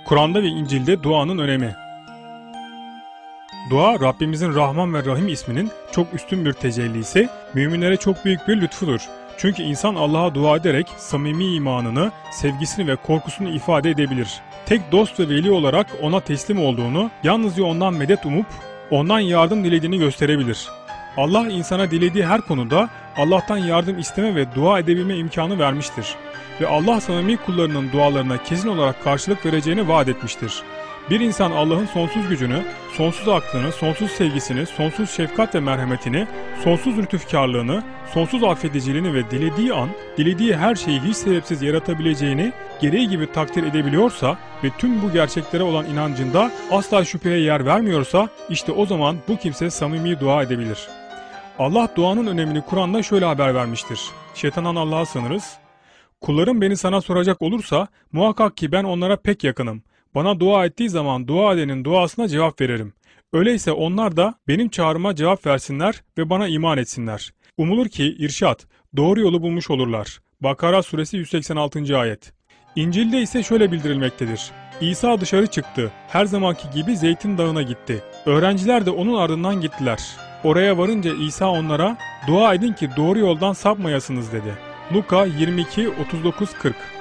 Kur'an'da ve İncil'de duanın önemi. Dua, Rabbimizin Rahman ve Rahim isminin çok üstün bir tecellisi, müminlere çok büyük bir lütfudur. Çünkü insan Allah'a dua ederek samimi imanını, sevgisini ve korkusunu ifade edebilir. Tek dost ve veli olarak ona teslim olduğunu, yalnızca ondan medet umup, ondan yardım dilediğini gösterebilir. Allah insana dilediği her konuda Allah'tan yardım isteme ve dua edebilme imkanı vermiştir. Ve Allah samimi kullarının dualarına kesin olarak karşılık vereceğini vaat etmiştir. Bir insan Allah'ın sonsuz gücünü, sonsuz aklını, sonsuz sevgisini, sonsuz şefkat ve merhametini, sonsuz lütufkarlığını, sonsuz affediciliğini ve dilediği an, dilediği her şeyi hiç sebepsiz yaratabileceğini gereği gibi takdir edebiliyorsa ve tüm bu gerçeklere olan inancında asla şüpheye yer vermiyorsa, işte o zaman bu kimse samimi dua edebilir. Allah duanın önemini Kur'an'da şöyle haber vermiştir. Şeytandan Allah'a sığınırız. Kullarım beni sana soracak olursa muhakkak ki ben onlara pek yakınım. Bana dua ettiği zaman dua edenin duasına cevap veririm. Öyleyse onlar da benim çağrıma cevap versinler ve bana iman etsinler. Umulur ki irşat, doğru yolu bulmuş olurlar. Bakara suresi 186. ayet. İncil'de ise şöyle bildirilmektedir. İsa dışarı çıktı. Her zamanki gibi Zeytin Dağı'na gitti. Öğrenciler de onun ardından gittiler. Oraya varınca İsa onlara dua edin ki doğru yoldan sapmayasınız dedi. Luka 22-39-40